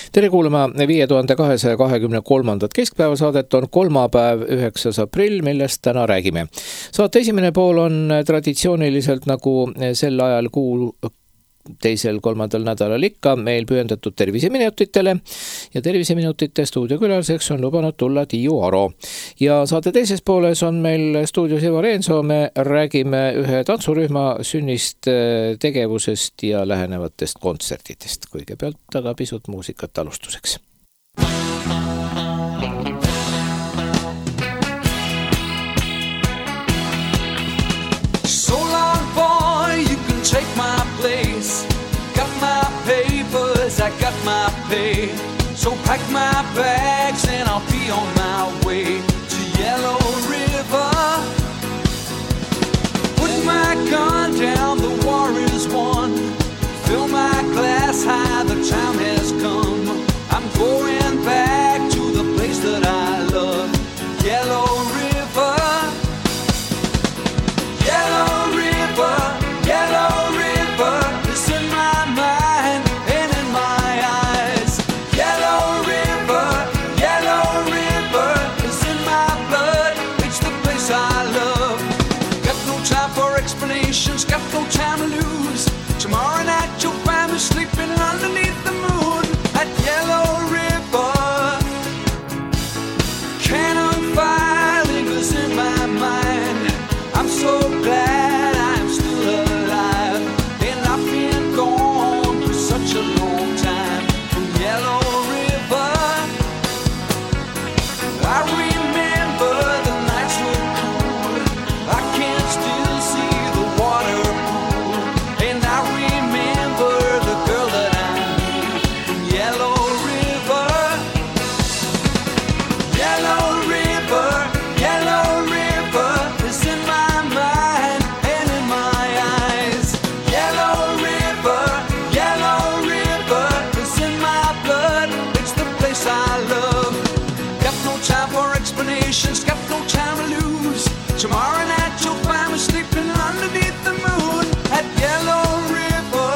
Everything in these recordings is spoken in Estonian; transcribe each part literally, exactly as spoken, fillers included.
Tere kuulama viie tuhande kahesaja kahekümne kolmandat keskpäevasaadet on kolmapäev, üheksas aprill, millest täna räägime. Saate esimene pool on traditsiooniliselt nagu sel ajal kuu teisel kolmandal nädalal ikka meil pühendatud terviseminutitele ja terviseminutite stuudiokülaliseks on lubanud tulla Tiiu Aro. Ja saate teises pooles on meil stuudios Eva Reensoo, me räägime ühe tantsurühma sünnist, tegevusest ja lähenevatest kontsertidest. Kõigepealt aga pisut muusikat alustuseks. I got my pay, so pack my bags and I'll be on my way to Yellow River. Put my gun down, the war is won. Fill my glass high, the time has come. I'm going back to the place that I love, Yellow River. Yellow River, Yellow River, it's in my mind. Got no time to lose. Tomorrow night you'll find me sleeping underneath the moon at Yellow River. Cannon fire lingers in my mind. I'm so glad I'm still alive, and I've been gone for such a long time from Yellow River. I remember the nights were cool. I can still see the water pool, and I remember the girl that I knew from Yellow River. Yellow River, Yellow River is in my mind and in my eyes. Yellow River, Yellow River is in my blood. It's the place I love. Got no time for explanations, got no time to lose. Tomorrow night you'll find me sleeping underneath the moon at Yellow River.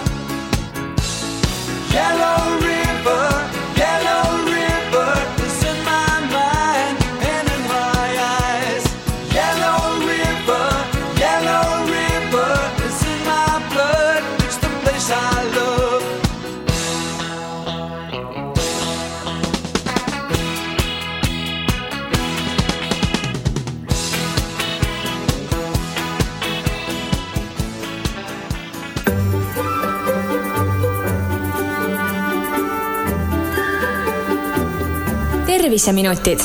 Yellow River, Yellow River is in my mind and in my eyes. Yellow River, Yellow River is in my blood. It's the place I love. Terviseminutid.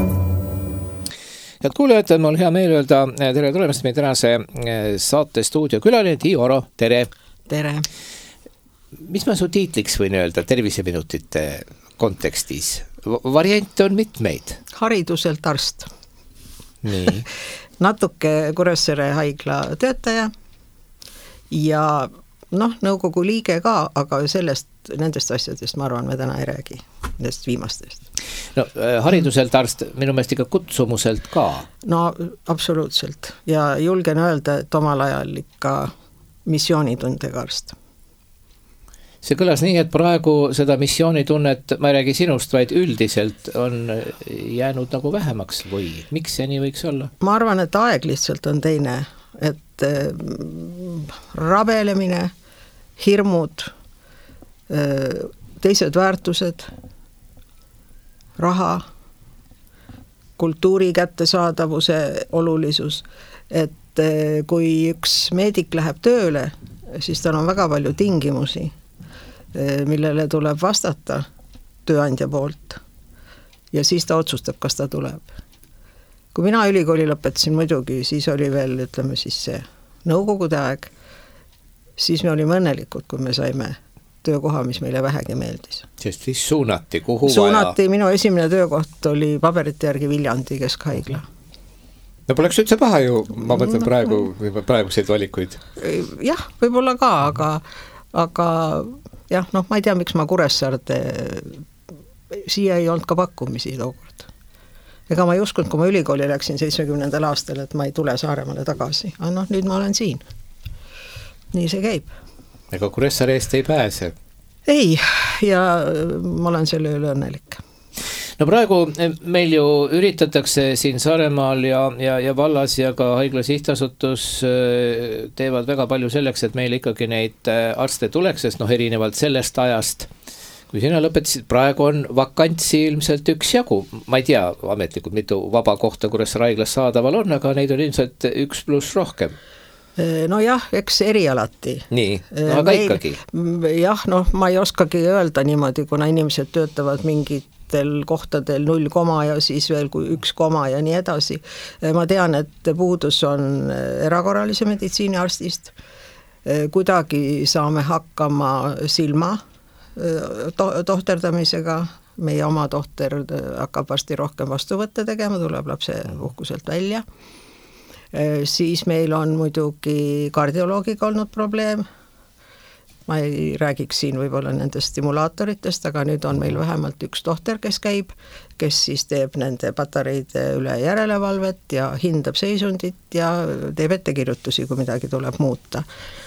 Head kuulajad, mul hea meel öelda tere tulemast meie tänase saate stuudiokülaline Tiiu Aro. Tere! Tere! Mis ma su tiitliks võin öelda terviseminutite kontekstis? Variante on mitmeid. Hariduselt arst. Nii. Natuke Kuressaare haigla töötaja ja noh, nõukogu liige ka, aga sellest, nendest asjadest ma arvan, me täna ei räägi, nendest viimastest. No hariduselt arst, minu meelest ikka kutsumuselt ka. No absoluutselt ja julgen öelda, et omal ajal ikka missioonitundega arst. See kõlas nii, et praegu seda missioonitunnet, ma ei räägi sinust, vaid üldiselt on jäänud nagu vähemaks või miks see nii võiks olla? Ma arvan, et aeg lihtsalt on teine, et äh, rabelemine, hirmud, äh, teised väärtused, raha, kultuuri kättesaadavuse olulisus, et äh, kui üks meedik läheb tööle, siis tal on väga palju tingimusi, millele tuleb vastata tööandja poolt ja siis ta otsustab, kas ta tuleb. Kui mina ülikooli lõpetasin muidugi, siis oli veel, ütleme siis see nõukogude aeg, siis me olime õnnelikud, kui me saime töökoha, mis meile vähegi meeldis. Sest siis suunati, kuhu suunati, vaja? Minu esimene töökoht oli paberite järgi Viljandi keskhaigla. No poleks üldse paha ju, ma mõtlen praegu, praeguseid valikuid. Jah, võib-olla ka, aga, aga jah, noh, ma ei tea, miks ma Kuressaarde, siia ei olnud ka pakkumisi tookord. Ega ma ei uskunud, kui ma ülikooli läksin seitsmekümnendal aastal, et ma ei tule Saaremaale tagasi. Aga noh, nüüd ma olen siin. Nii see käib. Ega Kuressaare eest ei pääse? Ei, ja ma olen selle üle õnnelik. No praegu meil ju üritatakse siin Saaremaal ja, ja, ja vallas ja ka haigla sihtasutus teevad väga palju selleks, et meil ikkagi neid arste tuleks, sest noh, erinevalt sellest ajast, kui sina lõpetasid, praegu on vakantsi ilmselt üks jagu. Ma ei tea ametlikult, mitu vaba kohta Kuressaare haiglas saadaval on, aga neid on ilmselt üks pluss rohkem. No jah, eks erialati. Nii, no aga Meil, ikkagi. Jah, noh, ma ei oskagi öelda niimoodi, kuna inimesed töötavad mingit kohtadel null koma ja siis veel kui üks koma ja nii edasi. Ma tean, et puudus on erakorralise meditsiiniarstist. Kuidagi saame hakkama silma to- tohterdamisega. Meie oma tohter hakkab varsti rohkem vastuvõtte tegema, tuleb lapse uhkuselt välja. Siis meil on muidugi kardioloogiga olnud probleem. Ma ei räägiks siin võib-olla nendest stimulaatoritest, aga nüüd on meil vähemalt üks tohter, kes käib, kes siis teeb nende patareide üle järelevalvet ja hindab seisundit ja teeb ettekirjutusi, kui midagi tuleb muuta.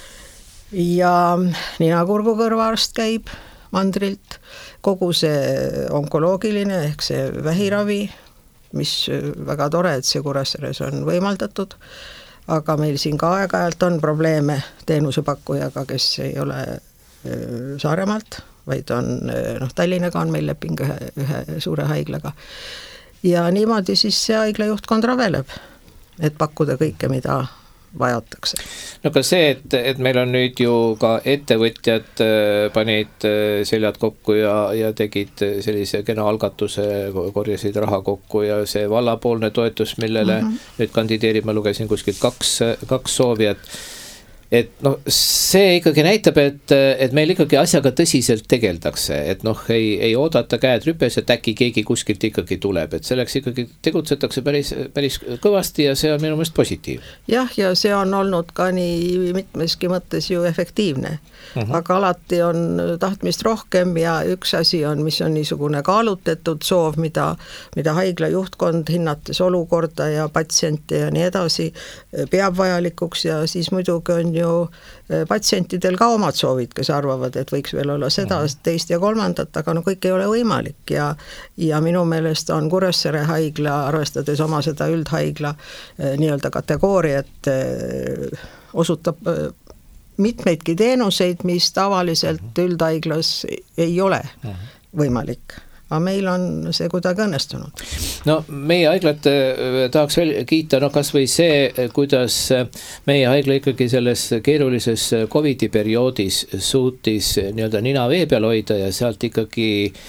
Ja nina-kurgu kõrvaarst käib mandrilt, kogu see onkoloogiline ehk see vähiravi, mis väga tore, et see Kuressaares on võimaldatud, aga meil siin ka aeg-ajalt on probleeme teenusepakkujaga, kes ei ole Saaremaalt, vaid on, noh, Tallinnaga on meil leping ühe, ühe suure haiglaga. Ja niimoodi siis see haigla juhtkond raveleb, et pakkuda kõike, mida vajatakse. No ka see, et, et meil on nüüd ju ka ettevõtjad panid seljad kokku ja, ja tegid sellise kena algatuse, korjasid raha kokku ja see vallapoolne toetus, millele mm-hmm. nüüd kandideerib, ma lugesin kuskilt kaks, kaks soovijat. Et noh, see ikkagi näitab, et, et meil ikkagi asjaga tõsiselt tegeldakse, et noh, ei, ei oodata käed rüpes, et äkki keegi kuskilt ikkagi tuleb, et selleks ikkagi tegutsetakse päris, päris kõvasti ja see on minu meelest positiiv. Jah, ja see on olnud ka nii mitmeski mõttes ju efektiivne, uh-huh. aga alati on tahtmist rohkem ja üks asi on, mis on niisugune kaalutetud soov, mida, mida haigla juhtkond hinnates olukorda ja patsiente ja nii edasi peab vajalikuks ja siis muidugi on ju patsientidel ka omad soovid, kes arvavad, et võiks veel olla seda, teist ja kolmandat, aga no kõik ei ole võimalik ja, ja minu meelest on Kuressaare haigla, arvestades oma seda üldhaigla nii-öelda kategooriat, osutab mitmeidki teenuseid, mis tavaliselt üldhaiglas ei ole võimalik. Aga meil on see kuidagi õnnestunud. No meie haiglat tahaks veel kiita, no kas või see, kuidas meie haigla ikkagi selles keerulises Covidi perioodis suutis nii-öelda nina vee peal hoida ja sealt ikkagi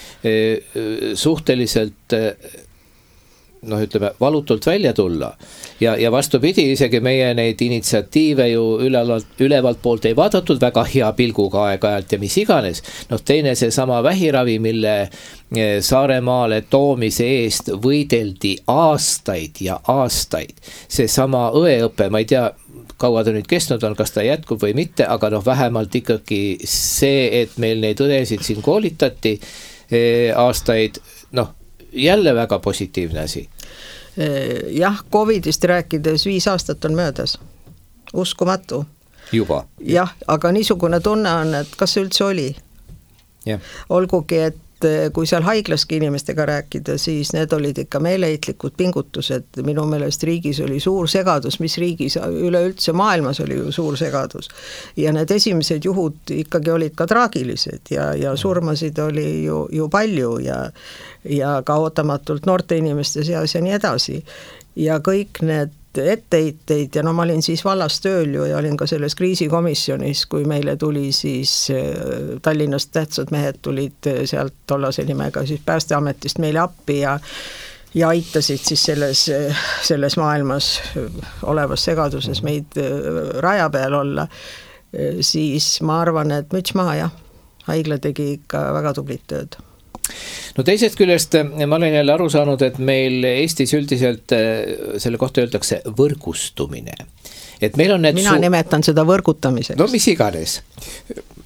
suhteliselt noh, ütleme, valutult välja tulla. Ja, ja vastupidi, isegi meie neid initsiatiive ju ülevalt, ülevalt poolt ei vaadatud väga hea pilguga aeg-ajalt ja mis iganes. Noh, teine see sama vähiravi, mille Saaremaale toomise eest võideldi aastaid ja aastaid. See sama õeõpe, ma ei tea, kaua ta nüüd kestnud on, kas ta jätkub või mitte, aga noh, vähemalt ikkagi see, et meil neid õdesid siin koolitati aastaid, noh, jälle väga positiivne asi. Jah, Covidist rääkides viis aastat on möödas. Uskumatu. Juba. Jah, aga niisugune tunne on, et kas see üldse oli? Ja. Olgugi, et kui seal haiglaski inimestega rääkida, siis need olid ikka meeleheitlikud pingutused. Minu meelest riigis oli suur segadus, mis riigis üleüldse maailmas oli ju suur segadus. Ja need esimesed juhud ikkagi olid ka traagilised ja, ja surmasid oli ju, ju palju ja, ja ka ootamatult noorte inimeste seas ja nii edasi. Ja kõik need etteiteid ja no ma olin siis vallas tööl ju ja olin ka selles kriisikomisjonis, kui meile tuli siis Tallinnast tähtsad mehed tulid sealt tollase nimega siis Päästeametist meile appi ja ja aitasid siis selles, selles maailmas olevas segaduses meid raja peal olla, siis ma arvan, et müts maha jah, haigla tegi ikka väga tublit tööd. No teisest küljest ma olen jälle aru saanud, et meil Eestis üldiselt selle kohta öeldakse võrgustumine. Et meil on need Mina su- nimetan seda võrgutamiseks. No mis iganes.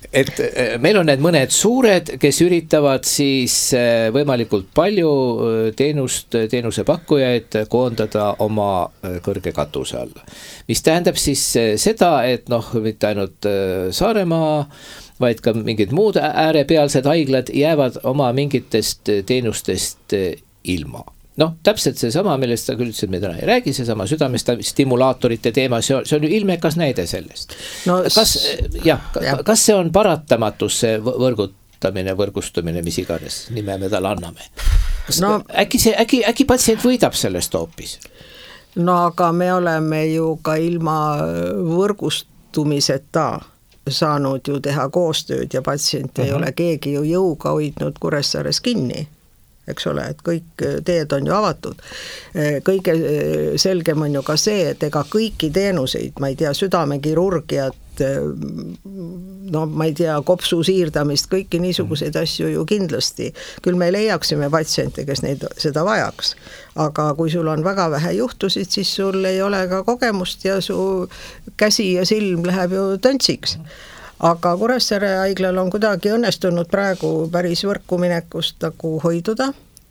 et meil on need mõned suured, kes üritavad siis võimalikult palju teenust, teenusepakkujaid koondada oma kõrge katuse alla. Mis tähendab siis seda, et noh, mitte ainult Saaremaa, vaid ka mingid muud äärepealsed haiglad jäävad oma mingitest teenustest ilma. Noh, täpselt see sama, millest ta küll ütles, et me täna ei räägi, see sama südamestimulaatorite teema, see on, see on ju ilmekas näide sellest. No, kas, jah, jah. kas see on paratamatus, see võrgutamine, võrgustumine, mis iganes nime me talle anname? Kas no, äkki, see, äkki, äkki patsient võidab sellest hoopis? No aga me oleme ju ka ilma võrgustumiseta saanud ju teha koostööd ja patsient uh-huh. ei ole keegi ju jõuga hoidnud Kuressaares kinni. Eks ole, et kõik teed on ju avatud. Kõige selgem on ju ka see, et ega kõiki teenuseid, ma ei tea, südamekirurgiat, no ma ei tea, kopsu siirdamist, kõiki niisuguseid asju ju kindlasti. Küll me leiaksime patsiente, kes neid seda vajaks. Aga kui sul on väga vähe juhtusid, siis sul ei ole ka kogemust ja su käsi ja silm läheb ju töntsiks. Aga Kuressaare haiglal on kuidagi õnnestunud praegu päris võrku minekust nagu hoiduda,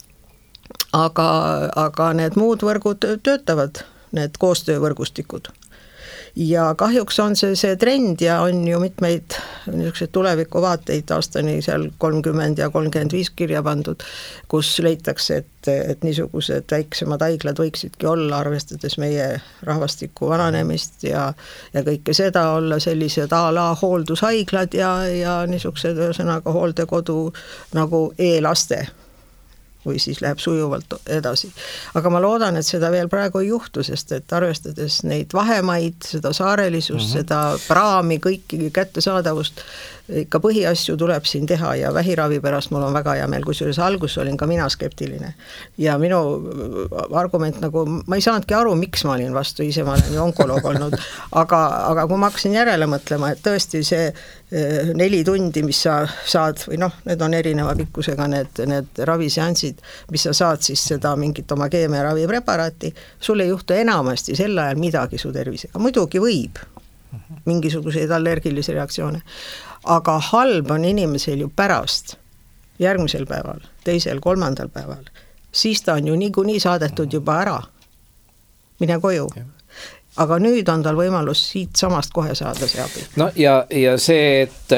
aga, aga need muud võrgud töötavad, need koostöövõrgustikud. Ja kahjuks on see see trend ja on ju mitmeid niisuguseid tulevikuvaateid aastani seal kolmkümmend ja kolmkümmend viis kirja pandud, kus leitakse, et, et niisugused väiksemad haiglad võiksidki olla, arvestades meie rahvastiku vananemist ja, ja kõike seda olla sellised a la hooldushaiglad ja, ja niisugused ühesõnaga hooldekodu nagu e-laste või siis läheb sujuvalt edasi. Aga ma loodan, et seda veel praegu ei juhtu, sest et arvestades neid vahemaid, seda saarelisust, mm-hmm. seda praami, kõiki kättesaadavust, ikka põhiasju tuleb siin teha ja vähiravi pärast mul on väga hea meel, kusjuures algus olin ka mina skeptiline. Ja minu argument nagu, ma ei saanudki aru, miks ma olin vastu, ise ma olen ju onkoloog olnud, aga, aga kui ma hakkasin järele mõtlema, et tõesti see neli tundi, mis sa saad, või noh, need on erineva pikkusega need, need raviseansid, mis sa saad siis seda mingit oma keemiaravi preparaati, sul ei juhtu enamasti sel ajal midagi su tervisega. Muidugi võib mingisuguseid allergilisi reaktsioone, aga halb on inimesel ju pärast, järgmisel päeval, teisel, kolmandal päeval, siis ta on ju niikuinii saadetud juba ära, mine koju. Aga nüüd on tal võimalus siit samast kohe saada see abi. No ja, ja see, et,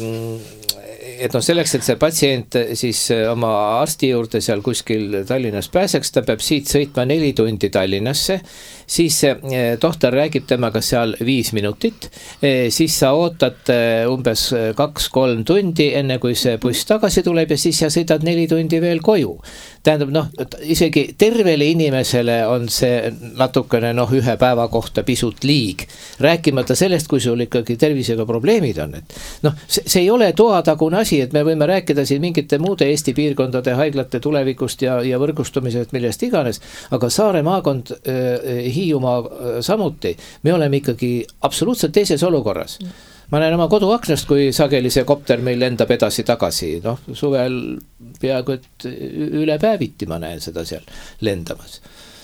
et no selleks, et see patsient siis oma arsti juurde seal kuskil Tallinnas pääseks, ta peab siit sõitma neli tundi Tallinnasse, siis tohtor räägib temaga seal viis minutit, siis sa ootad umbes kaks-kolm tundi, enne kui see buss tagasi tuleb ja siis sa sõidad neli tundi veel koju. Tähendab, noh, isegi tervele inimesele on see natukene noh, ühe päeva kohta pisut liig. Rääkimata sellest, kui sul ikkagi tervisega probleemid on. Et, noh, see, see ei ole toatagune asi, et me võime rääkida siin mingite muude Eesti piirkondade haiglate tulevikust ja, ja võrgustumisest, millest iganes, aga Saare maakond äh, Hiiumaa samuti, me oleme ikkagi absoluutselt teises olukorras. Ma näen oma koduaknast, kui sageli see kopter meil lendab edasi-tagasi, noh, suvel peaaegu et üle päeviti ma näen seda seal lendamas.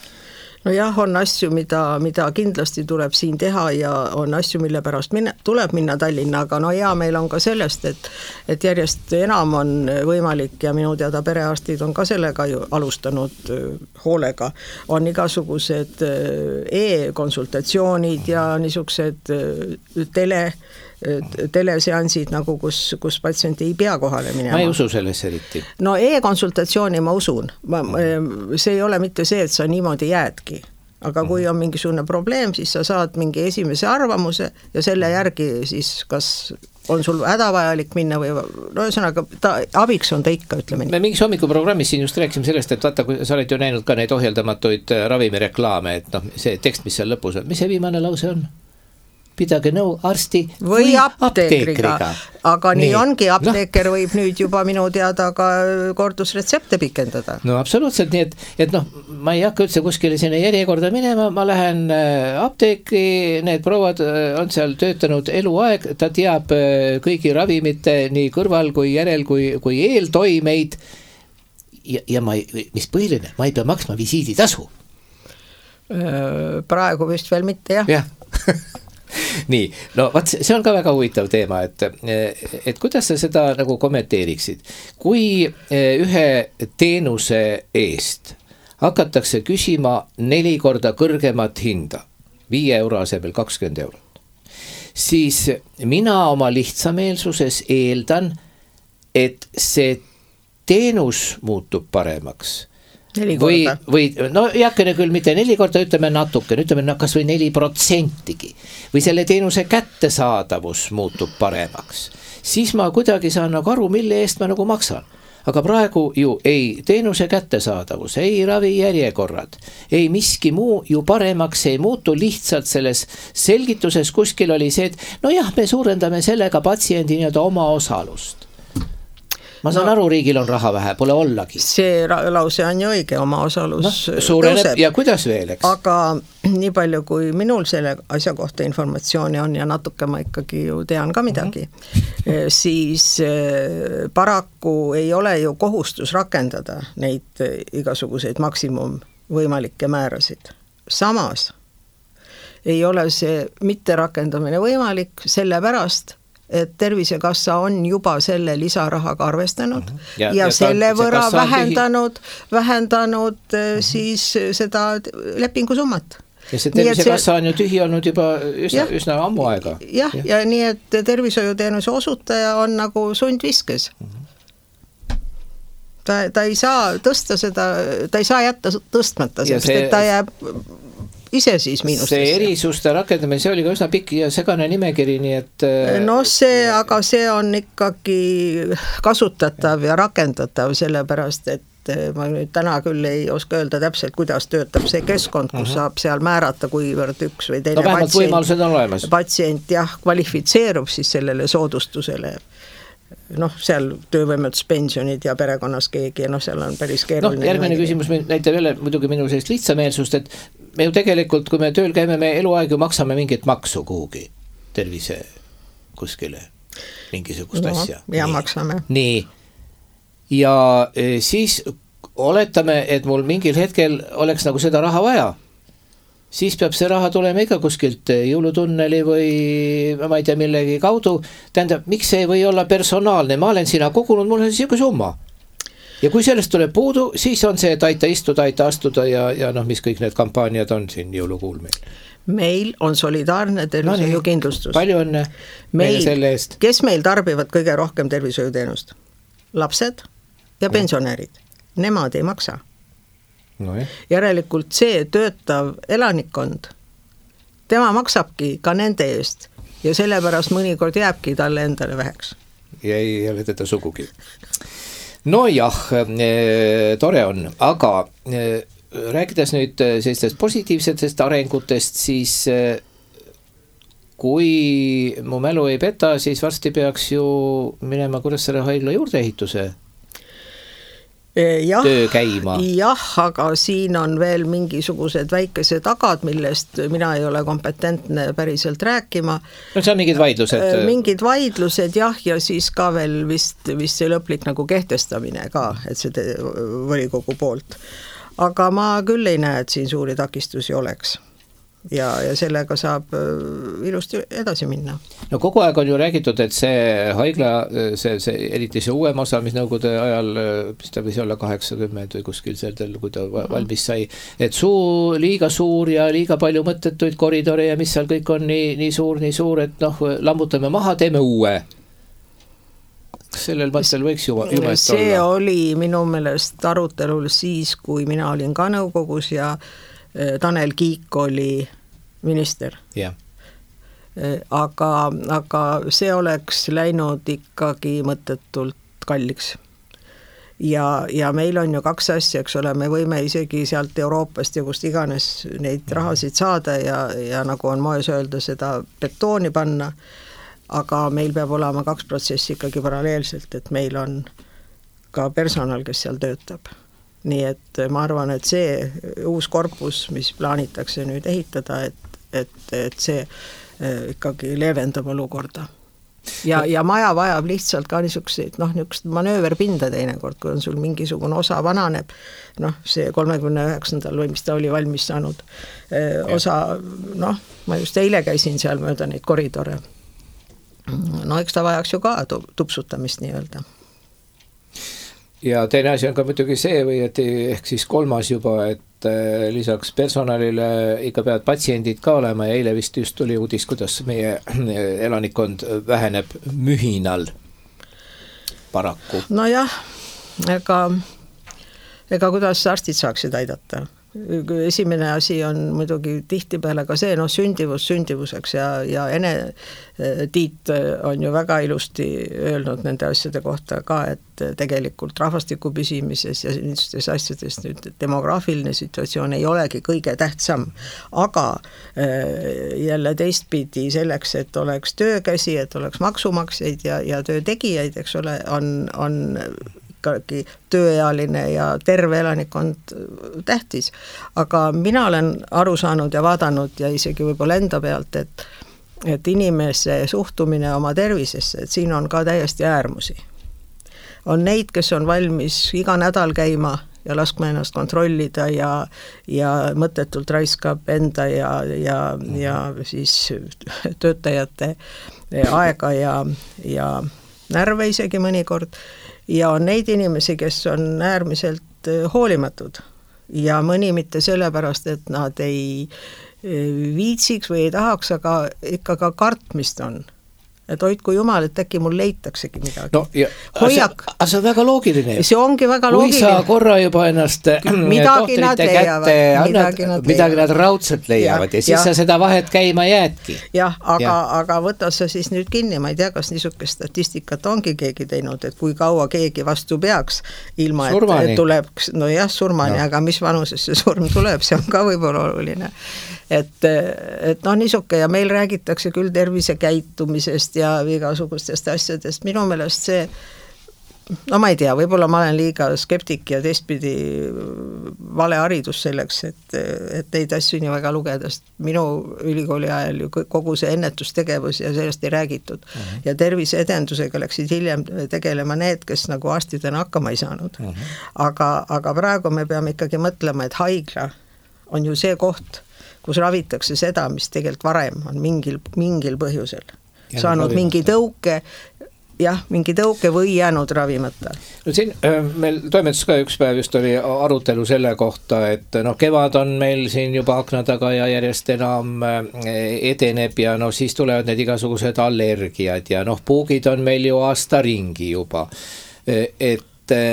No jah, on asju, mida, mida kindlasti tuleb siin teha ja on asju, mille pärast minna, tuleb minna Tallinna, aga no hea meil on ka sellest, et, et järjest enam on võimalik ja minu teada perearstid on ka sellega ju alustanud hoolega, on igasugused e-konsultatsioonid ja niisugused tele teleseansid, nagu kus, kus patsient ei pea kohale minema. Ma ei usu selles eriti. No e-konsultatsiooni ma usun. Ma, see ei ole mitte see, et sa niimoodi jäädki. Aga kui on mingisugune probleem, siis sa saad mingi esimese arvamuse ja selle järgi siis kas on sul hädavajalik minna või no ühesõnaga ta, abiks on ta ikka, ütleme nii. Me mingis hommikuprogrammis siin just rääkisime sellest, et vaata, kui sa oled ju näinud ka neid ohjeldamatuid ravimireklaame, et noh, see tekst, mis seal lõpus on, mis see viimane lause on? Pidage nõu arsti või, või apteekriga. apteekriga. Aga nii, nii ongi, apteeker no. võib nüüd juba minu teada ka kordusretsepte pikendada. No absoluutselt, nii et, et noh, ma ei hakka üldse kuskile sinna järjekorda minema, ma lähen apteeki, need prouad on seal töötanud eluaeg, ta teab kõigi ravimite nii kõrval kui järel kui, kui eeltoimeid ja, ja ma ei, mis põhiline, ma ei pea maksma visiiditasu. Praegu vist veel mitte, jah. jah. nii, no vaat see on ka väga huvitav teema, et, et kuidas sa seda nagu kommenteeriksid, kui ühe teenuse eest hakatakse küsima neli korda kõrgemat hinda, viie euro asemel kakskümmend eurot, siis mina oma lihtsameelsuses eeldan, et see teenus muutub paremaks. Neli või, korda. või no jakene küll mitte neli korda, ütleme natuke, ütleme no, kas või neli protsentigi või selle teenuse kättesaadavus muutub paremaks, siis ma kuidagi saan nagu aru, mille eest ma nagu maksan. Aga praegu ju ei teenuse kättesaadavus, ei ravijärjekorrad, ei miski muu ju paremaks ei muutu, lihtsalt selles selgituses kuskil oli see, et no jah, me suurendame sellega patsiendi nii-öelda oma osalust. Ma saan no, aru, riigil on raha vähe, pole ollagi. See lause on ju õige, oma osalus no, suureneb tõuseb. Ja kuidas veel, eks? Aga nii palju, kui minul selle asja kohta informatsiooni on ja natuke ma ikkagi ju tean ka midagi, mm-hmm. siis paraku ei ole ju kohustus rakendada neid igasuguseid maksimum võimalikke määrasid. Samas ei ole see mitte rakendamine võimalik sellepärast, et Tervisekassa on juba selle lisarahaga arvestanud uh-huh. ja, ja, ja selle ta, võrra vähendanud, vähendanud uh-huh. siis seda lepingusummat. Ja see Tervisekassa on ju tühi olnud juba üsna, üsna ammu aega. Jah, ja. ja nii, et tervishoiuteenuse osutaja on nagu sundviskes. Uh-huh. Ta, ta ei saa tõsta seda, ta ei saa jätta tõstmata, sest see, et ta jääb ise siis miinustesse. See erisuste rakendamine, see oli ka üsna pikk ja segane nimekiri, nii et... No see, aga see on ikkagi kasutatav ja rakendatav, sellepärast, et ma nüüd täna küll ei oska öelda täpselt, kuidas töötab see keskkond, kus uh-huh. saab seal määrata, kuivõrd üks või teine no, patsient, patsient jah, kvalifitseerub siis sellele soodustusele. Noh, seal töövõimetuspensionid ja perekonnas keegi ja noh, seal on päris keeruline. No, järgmine küsimus näitab jälle muidugi minu sellist lihtsameelsust, et me ju tegelikult, kui me tööl käime, me eluaeg ju maksame mingit maksu kuhugi tervise kuskile, mingisugust no, asja. Ja nii. Maksame. Nii. Ja siis oletame, et mul mingil hetkel oleks nagu seda raha vaja. Siis peab see raha tulema ikka kuskilt jõulutunneli või ma ei tea millegi kaudu. Tähendab, miks see ei või olla personaalne? Ma olen sina kogunud, mul on siuke summa. Ja kui sellest tuleb puudu, siis on see, et aita istuda, aita astuda ja, ja noh, mis kõik need kampaaniad on siin jõulukuul meil. Meil on solidaarne tervishoiukindlustus. No, palju õnne meile selle eest. Kes meil tarbivad kõige rohkem tervishoiuteenust? Lapsed ja pensionärid. Nemad ei maksa. No, järelikult see töötav elanikkond, tema maksabki ka nende eest ja sellepärast mõnikord jääbki talle endale väheks. Ja ei ole teda sugugi. No jah, tore on, aga rääkides nüüd sellistest positiivsetest arengutest, siis kui mu mälu ei peta, siis varsti peaks ju minema Kuressaare haigla juurdeehituse jah, töö käima. Jah, aga siin on veel mingisugused väikesed tagad, millest mina ei ole kompetentne päriselt rääkima. No see on mingid vaidlused. Mingid vaidlused, jah, ja siis ka veel vist, vist see lõplik nagu kehtestamine ka, et see volikogu poolt. Aga ma küll ei näe, et siin suuri takistusi oleks. Ja, ja sellega saab ilusti edasi minna. No kogu aeg on ju räägitud, et see haigla, see, see, eriti see uuem osa, mis nõukogude ajal, mis ta võis olla kaheksakümmend või kuskil seldel, kui ta valmis sai, et suu, liiga suur ja liiga palju mõttetuid koridore ja mis seal kõik on nii, nii suur, nii suur, et noh, lammutame maha, teeme uue. Sellel mõttel võiks ju jumet see olla. Oli minu meelest arutelul siis, kui mina olin ka nõukogus ja Tanel Kiik oli minister. Yeah. Aga, aga see oleks läinud ikkagi mõttetult kalliks. Ja, ja meil on ju kaks asja, eks ole, me võime isegi sealt Euroopast ja kust iganes neid rahasid saada ja, ja nagu on moes öelda, seda betooni panna, aga meil peab olema kaks protsessi ikkagi paralleelselt, et meil on ka personal, kes seal töötab. Nii et ma arvan, et see uus korpus, mis plaanitakse nüüd ehitada, et, et, et see ikkagi leevendab olukorda. ja, ja maja vajab lihtsalt ka niisuguseid, noh, niisugust manööverpinda teinekord, kui on sul mingisugune osa vananeb, noh, see kolmekümne üheksandal või mis ta oli valmis saanud osa, noh, ma just eile käisin seal mööda neid koridore. No eks ta vajaks ju ka tupsutamist nii-öelda. Ja teine asi on ka muidugi see või et ehk siis kolmas juba, et lisaks personalile ikka peavad patsiendid ka olema ja eile vist just tuli uudis, kuidas meie elanikkond väheneb mühinal paraku. No jah, ega, ega kuidas arstid saaksid aidata? Esimene asi on muidugi tihtipeale ka see, noh, sündivus sündivuseks ja, ja Ene Tiit on ju väga ilusti öelnud nende asjade kohta ka, et tegelikult rahvastiku püsimises ja niisugustes asjades nüüd demograafiline situatsioon ei olegi kõige tähtsam, aga jälle teistpidi selleks, et oleks töökäsi, et oleks maksumaksjaid ja, ja töötegijaid, eks ole, on, on ikkagi tööealine ja terve elanikkond tähtis. Aga mina olen aru saanud ja vaadanud ja isegi võib-olla enda pealt, et, et inimese suhtumine oma tervisesse, et siin on ka täiesti äärmusi. On neid, kes on valmis iga nädal käima ja laskma ennast kontrollida ja, ja mõttetult raiskab enda ja, ja, ja siis töötajate aega ja, ja närve isegi mõnikord. Ja on neid inimesi, kes on äärmiselt hoolimatud ja mõni mitte sellepärast, et nad ei viitsiks või ei tahaks, aga ikka ka kartmist on. Et hoidku jumal, et äkki mul leitaksegi midagi. No, ja, Hoiak. Aga see on väga loogiline. See ongi väga loogiline. Kui sa korra juba ennast midagi nad leiavad, kätte, midagi, annad, nad midagi nad raudselt leiavad ja, ja siis ja. Sa seda vahet käima jäädki. Jah, aga, ja. aga võta sa siis nüüd kinni, ma ei tea, kas niisugust statistikat ongi keegi teinud, et kui kaua keegi vastu peaks ilma, surmani. Et tuleb, no jah, surmani, no. Aga mis vanuses see surm tuleb, see on ka võib-olla oluline. Et, et noh, niisuke ja meil räägitakse küll tervise käitumisest ja igasugustest asjadest. Minu meelest see, no ma ei tea, võib-olla ma olen liiga skeptik ja teistpidi vale haridus selleks, et, et neid asju nii väga lugeda, sest minu ülikooli ajal ju kogu see ennetustegevus ja sellest ei räägitud. Uh-huh. Ja tervise edendusega läksid hiljem tegelema need, kes nagu arstidena hakkama ei saanud. Uh-huh. Aga, aga praegu me peame ikkagi mõtlema, et haigla on ju see koht, kus ravitakse seda, mis tegelikult varem on mingil, mingil põhjusel. Ja saanud mingi tõuke, jah, mingi tõuke või jäänud ravimata. No siin meil toimetus ka üks päev just oli arutelu selle kohta, et no kevad on meil siin juba akna taga ja järjest enam edeneb ja no siis tulevad need igasugused allergiad ja noh, puugid on meil ju aasta ringi juba, et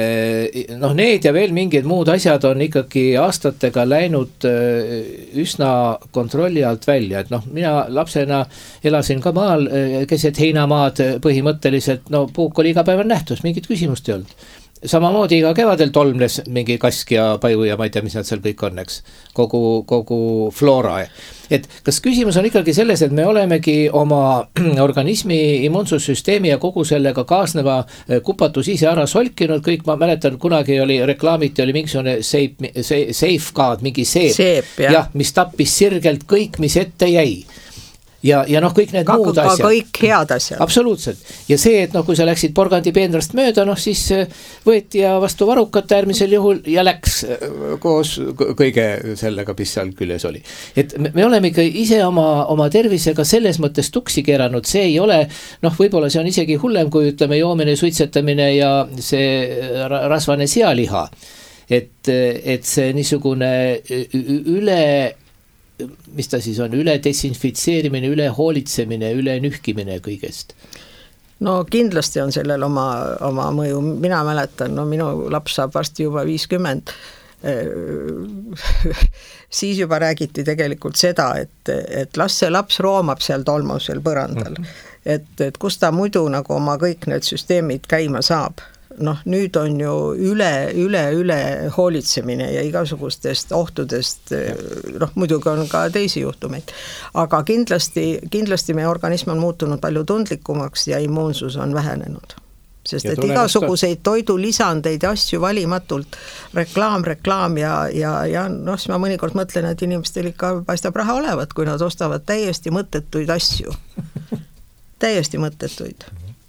noh, need ja veel mingid muud asjad on ikkagi aastatega läinud üsna kontrolli alt välja, et noh, mina lapsena elasin ka maal keset heinamaad põhimõtteliselt, no puuk oli igapäeval nähtus, mingit küsimust ei olnud. Samamoodi iga kevadel tolmles mingi kask ja paju ja ma ei tea, mis nad seal kõik on, eks, kogu, kogu floora. Et kas küsimus on ikkagi selles, et me olemegi oma organismi immuunsussüsteemi ja kogu sellega kaasneva kupatus ise ära solkinud, kõik ma mäletan, kunagi oli reklaamiti, oli mingisugune safe, safeguard, mingi seep, seep jah. jah, mis tappis sirgelt kõik, mis ette jäi. Ja, ja noh, kõik need ka, muud ka asjad. Kõik head asjad. Absoluutselt. Ja see, et noh, kui sa läksid porgandi peenrast mööda, noh siis võeti ja vastu varukat äärmisel juhul ja läks koos kõige sellega, mis seal küljes oli. Et me, me oleme ikka ise oma, oma tervisega selles mõttes tuksi keeranud, see ei ole, noh võib-olla see on isegi hullem, kui ütleme joomine, suitsetamine ja see rasvane sealiha. Et, et see niisugune üle mis ta siis on, üle desinfitseerimine, üle hoolitsemine, üle nühkimine kõigest? No kindlasti on sellel oma, oma mõju, mina mäletan, no minu laps saab varsti juba viiskümmend, siis juba räägiti tegelikult seda, et, et las see laps roomab seal tolmusel põrandal, et, et kus ta muidu nagu oma kõik need süsteemid käima saab. Noh, nüüd on ju üle, üle, üle hoolitsemine ja igasugustest ohtudest, noh, muidugi on ka teisi juhtumeid, aga kindlasti, kindlasti meie organism on muutunud palju tundlikumaks ja immuunsus on vähenenud. Sest ja et igasuguseid toidulisandeid ja asju valimatult, reklaam, reklaam ja, ja, ja noh, siis ma mõnikord mõtlen, et inimestel ikka paistab raha olevat, kui nad ostavad täiesti mõttetuid asju. täiesti mõttetuid.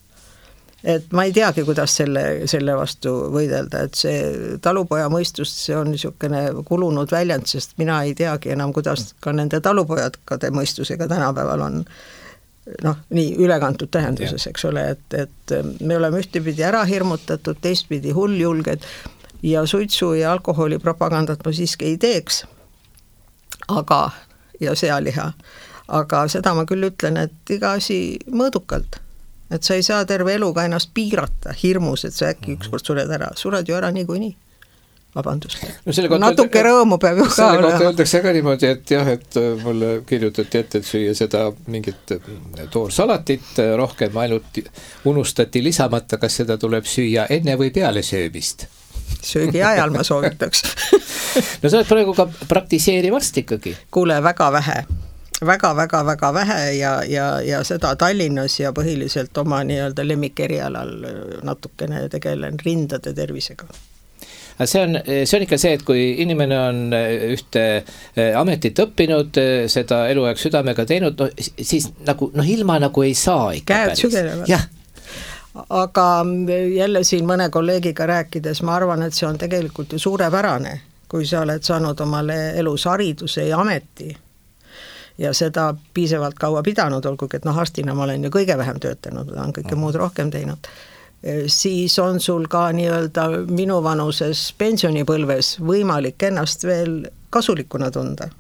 Et ma ei teagi, kuidas selle, selle vastu võidelda, et see talupoja mõistust, see on niisugune kulunud väljend, sest mina ei teagi enam, kuidas ka nende talupojadkade mõistusega tänapäeval on noh, nii ülekantud tähenduses, eks ole, et, et me oleme ühtepidi ära hirmutatud, teistpidi hulljulged ja suitsu ja alkoholi propagandat ma siiski ei teeks, aga, ja sealiha, aga seda ma küll ütlen, et iga asi mõõdukalt. Et sa ei saa terve eluga ennast piirata hirmus, et sa äkki ükskord sured ära. Sured ju ära niikuinii. Vabandust. No natuke rõõmu peab ju ka selle kohta öeldakse ka niimoodi, et jah, et mulle kirjutati ette, et süüa seda mingit toorsalatit, rohkem ainult unustati lisamata, kas seda tuleb süüa enne või peale söömist. Söögi ajal ma soovitaks. No sa oled praegu ka praktiseeriv arst ikkagi. Kuule, väga vähe. väga-väga-väga vähe ja, ja, ja seda Tallinnas ja põhiliselt oma nii-öelda lemmikerialal natukene tegelen rindade tervisega. See on, see on ikka see, et kui inimene on ühte ametit õppinud, seda eluaeg südamega teinud, no, siis nagu, noh, ilma nagu ei saa ikka käed sügelevad. Jah. Aga jälle siin mõne kolleegiga rääkides, ma arvan, et see on tegelikult ju suurepärane, kui sa oled saanud omale elus hariduse ja ameti ja seda piisavalt kaua pidanud, olgugi, et noh, arstina ma olen ju kõige vähem töötanud, ma olen kõike muud rohkem teinud, siis on sul ka nii-öelda minu vanuses pensionipõlves võimalik ennast veel kasulikuna tunda.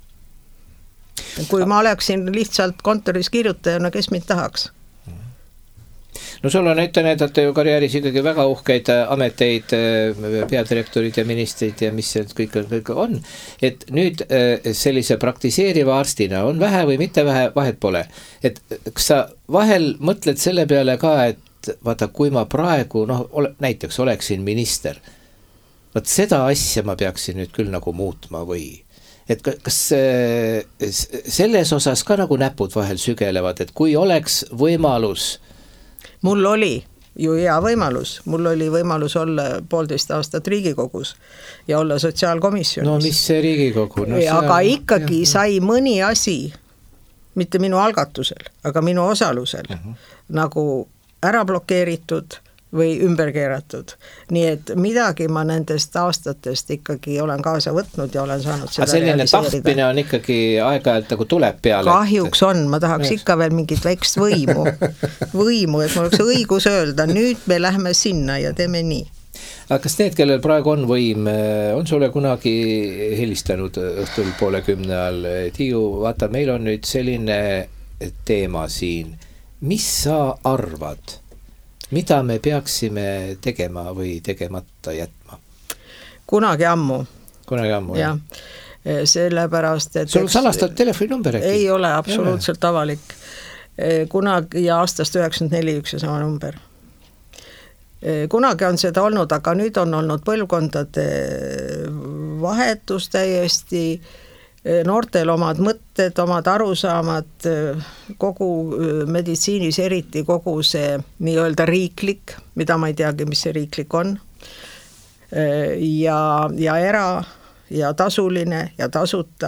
Kui ma oleksin lihtsalt kontoris kirjutajana, kes mind tahaks? No sul on ette näidata ju karjääris ikkagi väga uhkeid ameteid, peadirektorid ja ministrid ja mis see kõik, kõik on, et nüüd sellise praktiseeriva arstina on vähe või mitte vähe, vahet pole, et kas sa vahel mõtled selle peale ka, et vaata, kui ma praegu, noh, ole, näiteks oleksin minister, vaat seda asja ma peaksin nüüd küll nagu muutma või et kas selles osas ka nagu näpud vahel sügelevad, et kui oleks võimalus mul oli ju hea võimalus, mul oli võimalus olla poolteist aastat Riigikogus ja olla sotsiaalkomisjonis. No mis see Riigikogu? No, see aga on, ikkagi jah, sai mõni asi, mitte minu algatusel, aga minu osalusel, uh -huh. nagu ära blokeeritud või ümber keeratud. Nii et midagi ma nendest aastatest ikkagi olen kaasa võtnud ja olen saanud seda realiseerida. Selline tahtmine on ikkagi aeg-ajalt nagu tuleb peale. Kahjuks on, ma tahaks yes. ikka veel mingit väikest võimu, võimu, et mul oleks õigus öelda, nüüd me lähme sinna ja teeme nii. Aga kas need, kellel praegu on võim, on sulle kunagi helistanud õhtul poole kümne all? Tiiu, vaata, meil on nüüd selline teema siin. Mis sa arvad? Mida me peaksime tegema või tegemata jätma? Kunagi ammu. Kunagi ammu, jah. Sellepärast, et... Sul salastatud telefoninumber äkki? Ei ole absoluutselt ja. Avalik. Kunagi ja aastast üheksakümmend neli üks ja sama number. Kunagi on seda olnud, aga nüüd on olnud põlvkondade vahetus täiesti, noortel omad mõtted, omad arusaamad, kogu meditsiinis eriti kogu see nii-öelda riiklik, mida ma ei teagi, mis see riiklik on, ja, ja era ja tasuline ja tasuta.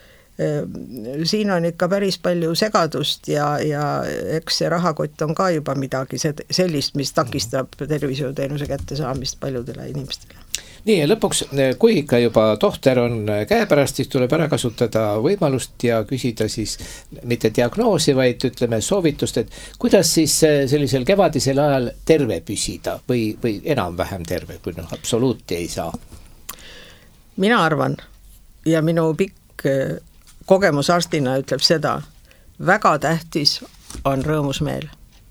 Siin on ikka päris palju segadust ja, ja eks see rahakott on ka juba midagi sellist, mis takistab tervishoiuteenuse kättesaamist paljudele inimestele. Nii, ja lõpuks, kui ikka juba tohter on käepärast, siis tuleb ära kasutada võimalust ja küsida siis mitte diagnoosi, vaid ütleme soovitust, et kuidas siis sellisel kevadisel ajal terve püsida või, või enam-vähem terve, kui noh, absoluuti ei saa? Mina arvan ja minu pikk kogemus arstina ütleb seda, väga tähtis on rõõmus meel.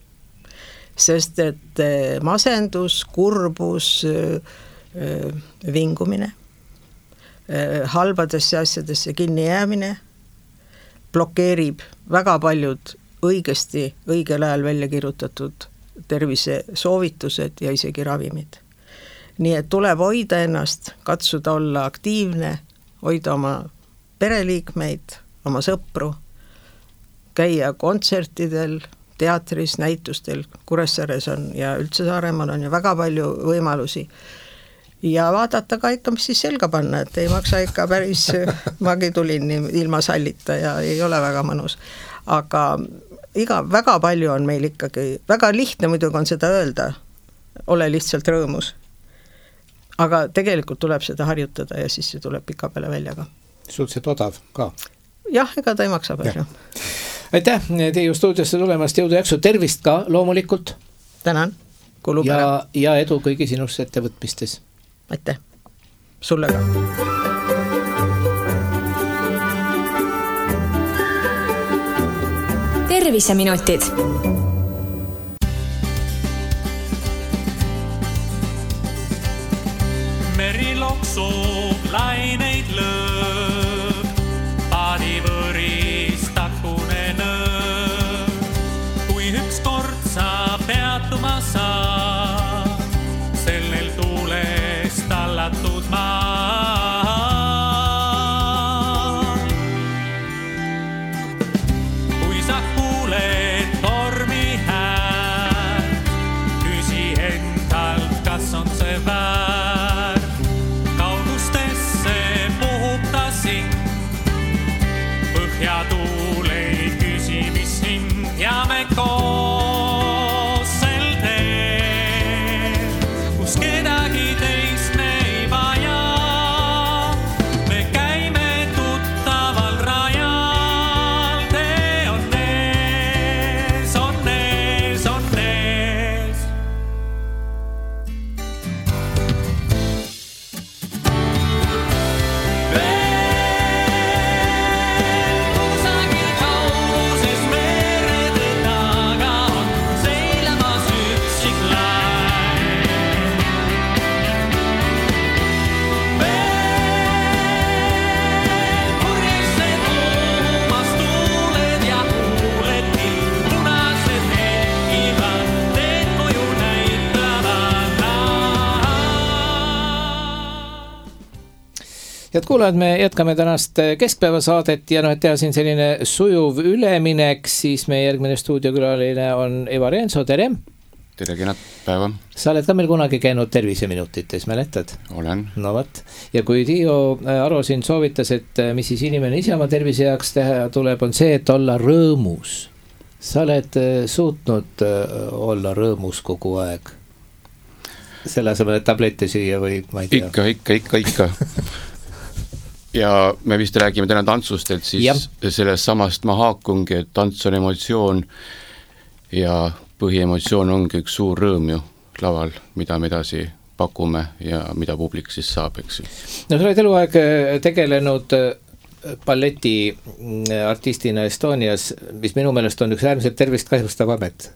Sest et masendus, kurbus, vingumine, halbadesse asjadesse kinni jäämine blokeerib väga paljud õigesti õigel ajal välja kirjutatud tervisesoovitused ja isegi ravimid. Nii et tuleb hoida ennast, katsuda olla aktiivne, hoida oma pereliikmeid, oma sõpru, käia kontsertidel, teatris, näitustel, Kuressaares on ja üldse Saaremaal on ju väga palju võimalusi. Ja vaadata ka ikka, mis siis selga panna, et ei maksa ikka päris magitulin ilma sallita ja ei ole väga mõnus. Aga iga, väga palju on meil ikkagi, väga lihtne muidugi on seda öelda, ole lihtsalt rõõmus. Aga tegelikult tuleb seda harjutada ja siis see tuleb pika peale välja ka. Suhteliselt odav ka. Jah, ega ta ei maksa palju. Aitäh teie stuudiosse tulemast, jõudu jaksu, tervist ka loomulikult. Tänan, kulub ja, ära. Ja edu kõigi sinus ettevõtmistes. Aitäh, sulle ka. Terviseminutid. Meri loksub, laineid lõõb, paadivõris takune nõõb. Kui üks kord sa peatuma saad, sellel tuulest tallatud maa. Kui sa kuuled tormi häält, küsi endalt, kas on see väär. Ja tuul ei küsi, mis hind ja me koos sel teel, kus kedagi teist me ei vaja. Me käime tuttaval rajal, tee on ees, on ees, on ees. Head kuulajad, me jätkame tänast keskpäevasaadet ja noh, et teha siin selline sujuv üleminek, siis meie järgmine stuudiokülaline on Eva Reenso, tere! Tere, kenat päeva! Sa oled ka meil kunagi käinud terviseminutites, mäletad? Olen. No võt. Ja kui Tiio Aro siin soovitas, et mis siis inimene ise oma tervise jaoks teha tuleb, on see, et olla rõõmus. Sa oled suutnud olla rõõmus kogu aeg? Selle asemel, et tablette süüa või ma ei tea? Ikka, ikka, ikka, ikka. Ja me vist räägime täna tantsust, et siis ja. Sellest samast ma haakungi, et tants on emotsioon ja põhiemotsioon ongi üks suur rõõm ju laval, mida me edasi pakume ja mida publik siis saab, eks ju. No sa oled eluaeg tegelenud balleti artistina Estonias, mis minu meelest on üks äärmiselt tervist kahjustav amet.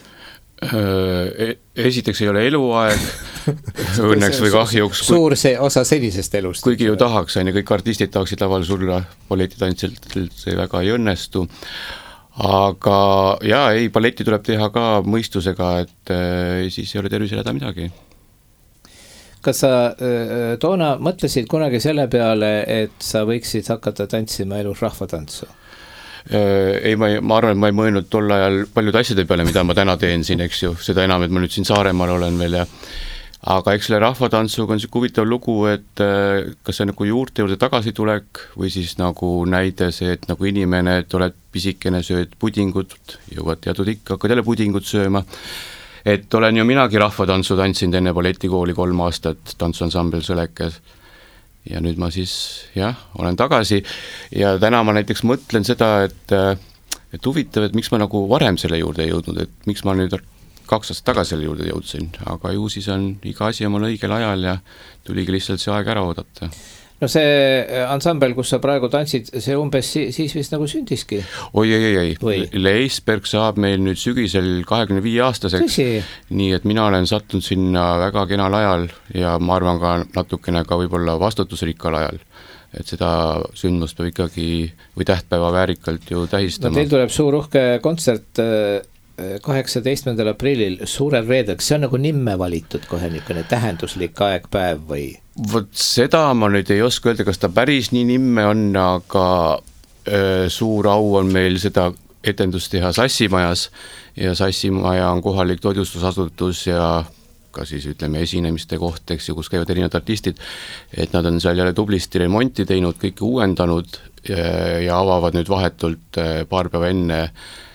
Esiteks ei ole eluaeg, õnneks või kahjuks. Suur see osa senisest elust. Kuigi ju tahaks, aine, kõik artistid tahaksid laval sulla balletitantsilt, see väga ei õnnestu. Aga jaa, ei, balletti tuleb teha ka mõistusega, et siis ei ole tervisel häda midagi. Kas sa toona mõtlesid kunagi selle peale, et sa võiksid hakata tantsima elus rahvatantsu? Ei, ma, ma arvan, et ma ei mõelnud tol ajal paljude asjade peale, mida ma täna teen siin, eks ju, seda enam, et ma nüüd siin Saaremaal olen veel ja aga eks selle rahvatantsuga on siuke huvitav lugu, et kas see nagu juurte juurde tagasi tulek või siis nagu näide see, et nagu inimene, et oled pisikene, sööd pudingut, jõuad teatud ikka, hakkad jälle pudingut sööma, et olen ju minagi rahvatantsu tantsinud enne balletikooli kolm aastat, tantsuansambel Sõlekes. Ja nüüd ma siis, jah, olen tagasi ja täna ma näiteks mõtlen seda, et, et huvitav, et miks ma nagu varem selle juurde ei jõudnud, et miks ma nüüd kaks aastat tagasi selle juurde jõudsin, aga ju siis on iga asi omal õigel ajal ja tuligi lihtsalt see aeg ära oodata. No see ansambel, kus sa praegu tantsid, see umbes siis vist nagu sündiski? Oi, ei, ei, ei. Leisberg saab meil nüüd sügisel kahekümne viie aastaseks, nii et mina olen sattunud sinna väga kenal ajal ja ma arvan ka natukene ka võib-olla vastutusrikkal ajal, et seda sündmust peab ikkagi või tähtpäeva väärikalt ju tähistama. No teil tuleb suur uhke kontsert kaheksateistkümnendal aprillil Suurel reedel, see on nagu nimme valitud kohe niisugune tähenduslik aegpäev või? Vot seda ma nüüd ei oska öelda, kas ta päris nii nimme on, aga öö, suur au on meil seda etendust teha Sassimajas ja Sassimaja on kohalik toidlustusasutus ja ka siis ütleme esinemiste koht, eks ju, kus käivad erinevad artistid, et nad on seal jälle tublisti remonti teinud, kõike uuendanud ja, ja avavad nüüd vahetult paar päeva enne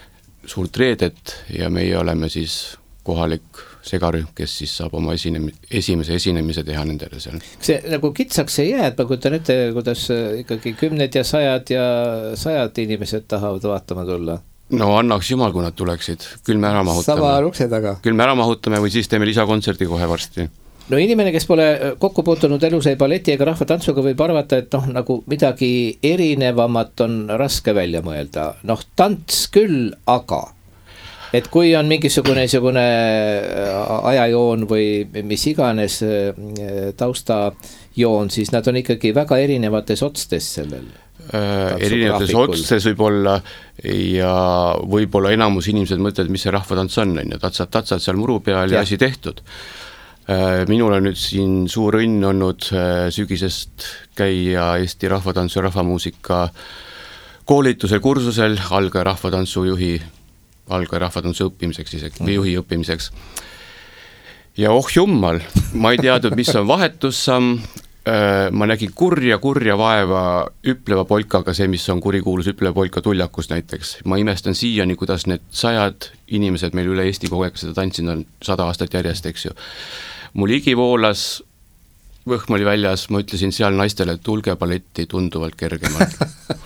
suurt reedet ja meie oleme siis kohalik segarühm, kes siis saab oma esinem- esimese esinemise teha nendele seal. See nagu kitsaks ei jää, et ma kujutan ette, kuidas ikkagi kümned ja sajad ja sajad inimesed tahavad vaatama tulla. No annaks jumal, kui nad tuleksid, küll me ära mahutame. Sama ukse taga. Küll me ära mahutame või siis teeme lisakontserdi kohe varsti. No inimene, kes pole kokku puutunud elus ei balleti ega rahvatantsuga, võib arvata, et noh, nagu midagi erinevamat on raske välja mõelda. Noh, tants küll, aga et kui on mingisugune niisugune ajajoon või mis iganes taustajoon, siis nad on ikkagi väga erinevates otstes sellel. Äh, erinevates otstes võib olla ja võib-olla enamus inimesed mõtlevad, mis see rahvatants on, on ja tatsad, tatsad seal muru peal ja, ja asi tehtud. Minul on nüüd siin suur õnn olnud sügisest käia Eesti rahvatantsu ja rahvamuusika koolitusel, kursusel alga rahvatantsu juhi, alga rahvatantsu õppimiseks isegi, või juhi õppimiseks. Ja oh jummal, ma ei teadnud, mis on vahetussamm, ma nägin kurja, kurja vaeva üpleva polkaga, see, mis on kurikuulus üpleva polka Tuljakus näiteks. Ma imestan siiani, kuidas need sajad inimesed meil üle Eesti kogu aeg seda tantsinud on sada aastat järjest, eks ju. Mul higi voolas, võhm oli väljas, ma ütlesin seal naistele, et tulge balletti tunduvalt kergemalt.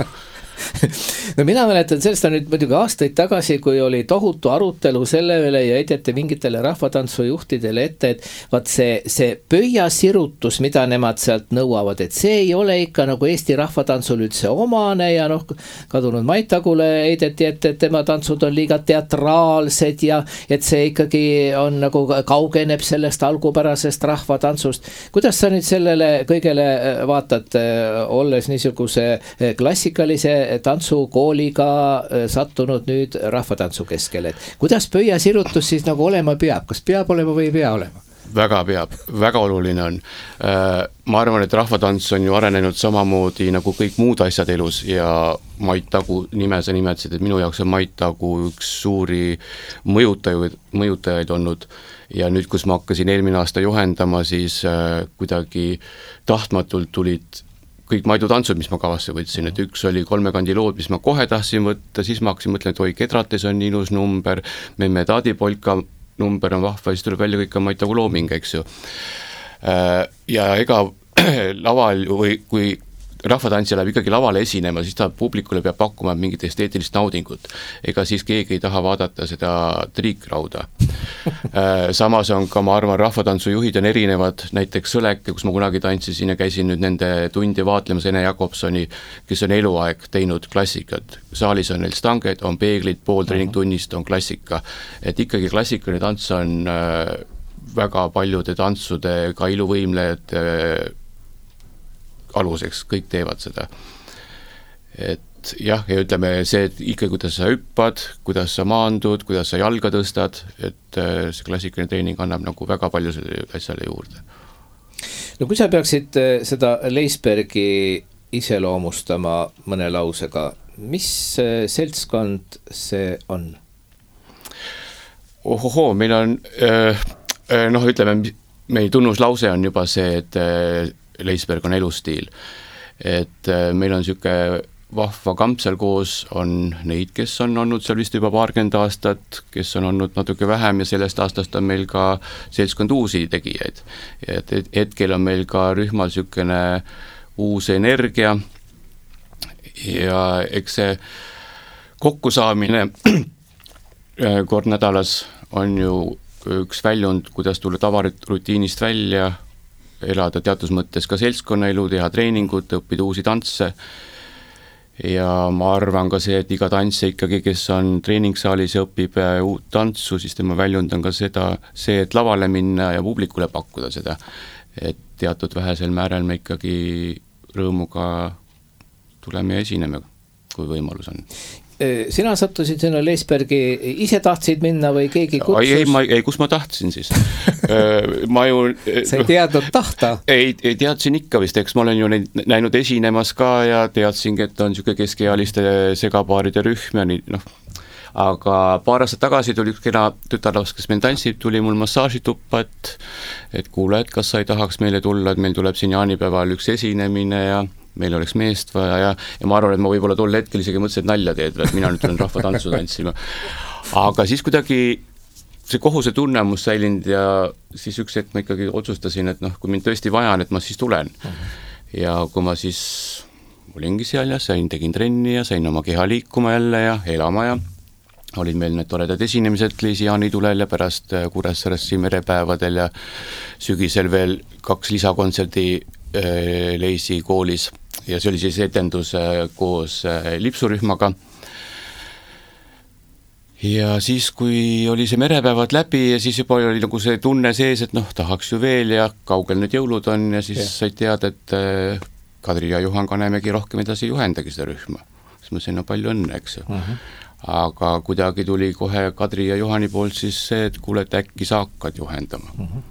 No mina mäletan, sellest on nüüd muidugi aastaid tagasi, kui oli tohutu arutelu selle üle ja heideti mingitele rahvatantsujuhtidele ette, et vaat see, see pöiasirutus, mida nemad sealt nõuavad, et see ei ole ikka nagu Eesti rahvatantsul üldse omane ja noh, kadunud Maitagule heideti ette, et tema tantsud on liiga teatraalsed ja et see ikkagi on nagu kaugeneb sellest algupärasest rahvatantsust. Kuidas sa nüüd sellele kõigele vaatad, olles niisuguse klassikalise tantsukooliga sattunud nüüd rahvatantsu keskele, et kuidas pöiasirutus siis nagu olema peab, kas peab olema või ei pea olema? Väga peab, väga oluline on. Ma arvan, et rahvatants on ju arenenud samamoodi nagu kõik muud asjad elus ja Mait Tagu nime sa nimetasid, et minu jaoks on Mait Tagu üks suuri mõjutajaid, mõjutajaid olnud ja nüüd, kus ma hakkasin eelmine aasta juhendama, siis kuidagi tahtmatult tulid kõik Maidu tantsud, mis ma kavasse võtsin, et üks oli kolmekandi lood, mis ma kohe tahtsin võtta, siis ma hakkasin mõtlen, et oi, Kedrates on ilus number, Memme Taadi polka number on vahva, siis tuleb välja kõik on Mait Tagu looming, eks ju. Ja ega laval või kui rahvatantsija läheb ikkagi lavale esinema, siis ta publikule peab pakkuma mingit esteetilist naudingut. Ega siis keegi ei taha vaadata seda triikrauda. Samas on ka, ma arvan, rahvatantsujuhid on erinevad, näiteks Sõleke, kus ma kunagi tantsisin ja käisin nüüd nende tundi vaatlemas Ene Jakobsoni, kes on eluaeg teinud klassikat. Saalis on neil stanged, on peeglid, pool treeningtunnist on klassika. Et ikkagi klassikaline tants on väga paljude tantsude, ka iluvõimlejad aluseks, kõik teevad seda. Et jah, ja ütleme see, et ikka kuidas sa hüppad, kuidas sa maandud, kuidas sa jalga tõstad, et see klassikaline treening annab nagu väga palju selle asjale juurde. No kui sa peaksid seda Leisbergi iseloomustama mõne lausega, mis seltskond see on? Ohoho, meil on noh, ütleme, meil tunnuslause on juba see, et Leisberg on elustiil, et meil on siuke vahva kamp seal koos, on neid, kes on olnud seal vist juba paarkümmend aastat, kes on olnud natuke vähem ja sellest aastast on meil ka seltskond uusi tegijaid. Et hetkel on meil ka rühmal siukene uus energia ja eks see kokkusaamine kord nädalas on ju üks väljund, kuidas tulla tavarutiinist välja, elada teatud mõttes ka seltskonnaelu, teha treeningut, õppida uusi tantse ja ma arvan ka see, et iga tantsija ikkagi, kes on treeningssaalis ja õpib uut tantsu, siis tema väljund on ka seda, see, et lavale minna ja publikule pakkuda seda, et teatud vähesel määrel me ikkagi rõõmuga tuleme ja esineme, kui võimalus on. Sina sattusid sinna Leisbergi, ise tahtsid minna või keegi kutsus? Ei, ma, ei kus ma tahtsin siis? ma ju... Sa ei teadnud tahta? Ei, ei teadsin ikka vist, eks ma olen ju neid näinud esinemas ka ja teadsingi, et on siuke keskealiste segapaaride rühm ja nii, noh. Aga paar aastat tagasi tuli üks kena tütarlaps, kes meil tantsib, tuli mul massaažituppa, et, et kuule, et kas sa ei tahaks meile tulla, et meil tuleb siin jaanipäeval üks esinemine ja meil oleks meest vaja ja, ja ma arvan, et ma võib-olla tol hetkel isegi mõtlesin, et nalja teed, et mina nüüd tulen rahvatantsu tantsima. Aga siis kuidagi see kohuse tunne mus säilinud ja siis üks hetk ma ikkagi otsustasin, et noh, kui mind tõesti vaja on, et ma siis tulen. Ja kui ma siis olingi seal ja sain, tegin trenni ja sain oma keha liikuma jälle ja elama ja olid meil need toredad esinemised Liisi Jaanitulel ja pärast Kuressaares merepäevadel ja sügisel veel kaks lisakontserdi Leisi koolis ja see oli siis etendus koos lipsurühmaga. Ja siis, kui oli see merepäevad läbi ja siis juba oli nagu see tunne sees, et noh, tahaks ju veel ja kaugel need jõulud on ja siis ja. Said teada, et Kadri ja Juhan Kanemägi rohkem edasi juhendagi seda rühma. Siis ma sain no palju õnne, eks ju. Uh-huh. Aga kuidagi tuli kohe Kadri ja Juhani poolt siis see, et kuule, et äkki sa hakkad juhendama. Uh-huh.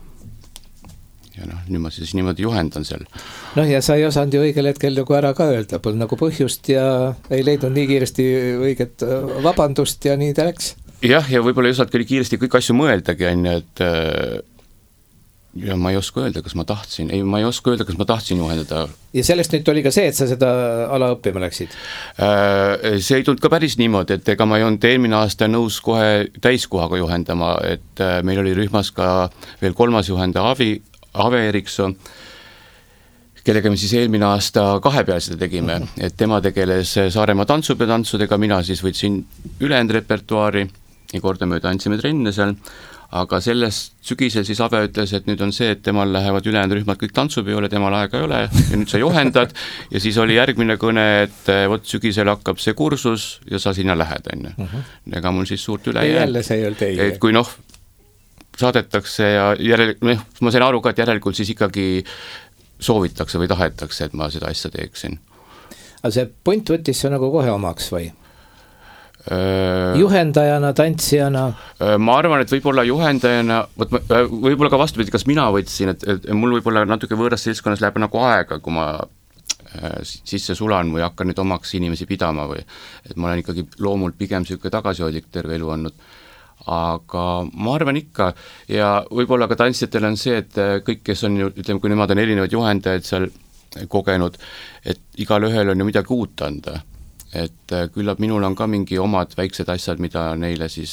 Ja noh, nüüd ma siis niimoodi juhendan seal. Noh, ja sa ei osanud ju õigel hetkel nagu ära ka öelda, polnud nagu põhjust ja ei leidnud nii kiiresti õiget vabandust ja nii ta läks. Jah, ja võib-olla ei osanud küll kiiresti kõik asju mõeldagi, on, et ja ma ei oska öelda, kas ma tahtsin, ei, ma ei oska öelda, kas ma tahtsin juhendada. Ja sellest nüüd oli ka see, et sa seda ala õppima läksid? See ei tulnud ka päris niimoodi, et ega ma ei olnud eelmine aasta nõus kohe täiskohaga juhendama, et meil oli rühmas ka veel kolmas juhenda Avi, Ave Erikson, kellega me siis eelmine aasta kahe peal seda tegime, et tema tegeles Saaremaa tantsupeotantsudega, mina siis võtsin ülejäänud repertuaari ja kordamööda andsime trenne seal, aga sellest sügisel siis Ave ütles, et nüüd on see, et temal lähevad ülejäänud rühmad kõik tantsupeole, temal aega ei ole ja nüüd sa juhendad ja siis oli järgmine kõne, et võt sügisel hakkab see kursus ja sa sinna lähed, enne. Ega mul siis suurt üle jääd. Jälle see ei olnud teie. Et kui noh, saadetakse ja järel, ma sain aru ka, et järelikult siis ikkagi soovitakse või tahetakse, et ma seda asja teeksin. Aga see point võttis see nagu kohe omaks või? Öö, juhendajana, tantsijana? Ma arvan, et võib-olla juhendajana, võib-olla ka vastupidi, kas mina võtsin, et, et mul võib-olla natuke võõras seltskonnas läheb nagu aega, kui ma sisse sulan või hakkan nüüd omaks inimesi pidama või et ma olen ikkagi loomult pigem selline tagasihoidlik terve elu olnud. Aga ma arvan ikka ja võib-olla ka tantsijatel on see, et kõik, kes on ju, ütleme, kui nemad on erinevad juhendajad seal kogenud, et igal ühel on ju midagi uut anda. Et küllap minul on ka mingi omad väiksed asjad, mida neile siis...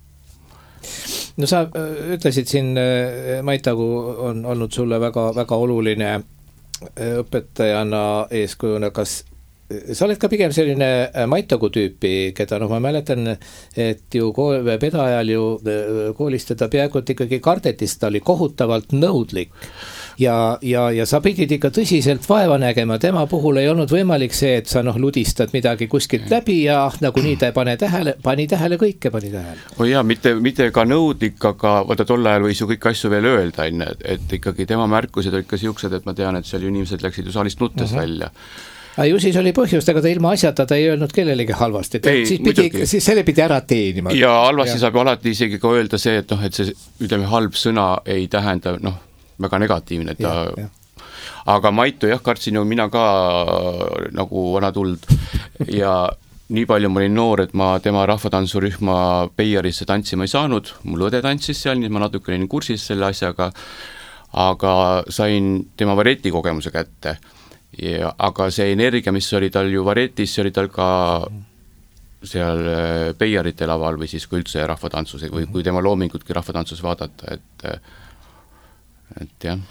No sa ütlesid siin, Maitagu on olnud sulle väga, väga oluline õpetajana eeskujuna, kas sa oled ka pigem selline Maitagu tüüpi, keda noh, ma mäletan, et ju kool, pedajal ju koolist teda peaaegu ikkagi kardetist, ta oli kohutavalt nõudlik ja, ja, ja sa pidid ikka tõsiselt vaeva nägema, tema puhul ei olnud võimalik see, et sa noh, ludistad midagi kuskilt läbi ja nagu nii ta pane tähele, pani tähele kõike, pani tähele. O jaa, mitte, mitte ka nõudlik, aga vaata tol ajal võis ju kõik asju veel öelda, et, et ikkagi tema märkused olid ka siuksed, et ma tean, et seal ju inimesed läksid ju saalist nuttes uh-huh. välja. Aga ju siis oli põhjust, aga ta ilma asjata ta ei öelnud kellelegi halvasti, ei, siis, pidi, siis selle pidi ära teenima. Ja halvasti ja. Saab ju alati isegi ka öelda see, et noh, et see ütleme halb sõna ei tähenda noh, väga negatiivne, et ta ja, ja. Aga Maitu jah, kartsin ju mina ka nagu vana tuld ja nii palju ma olin noor, et ma tema rahvatantsurühma Peiarisse tantsima ei saanud, mul õde tantsis seal, nii ma natuke olin kursis selle asjaga, aga sain tema vareti kogemuse kätte. Ja, aga see energia, mis oli tal ju varetis, see oli tal ka seal Peiarite laval või siis kui üldse rahvatantsus või kui tema loomingutki rahvatantsus vaadata, et, et jah.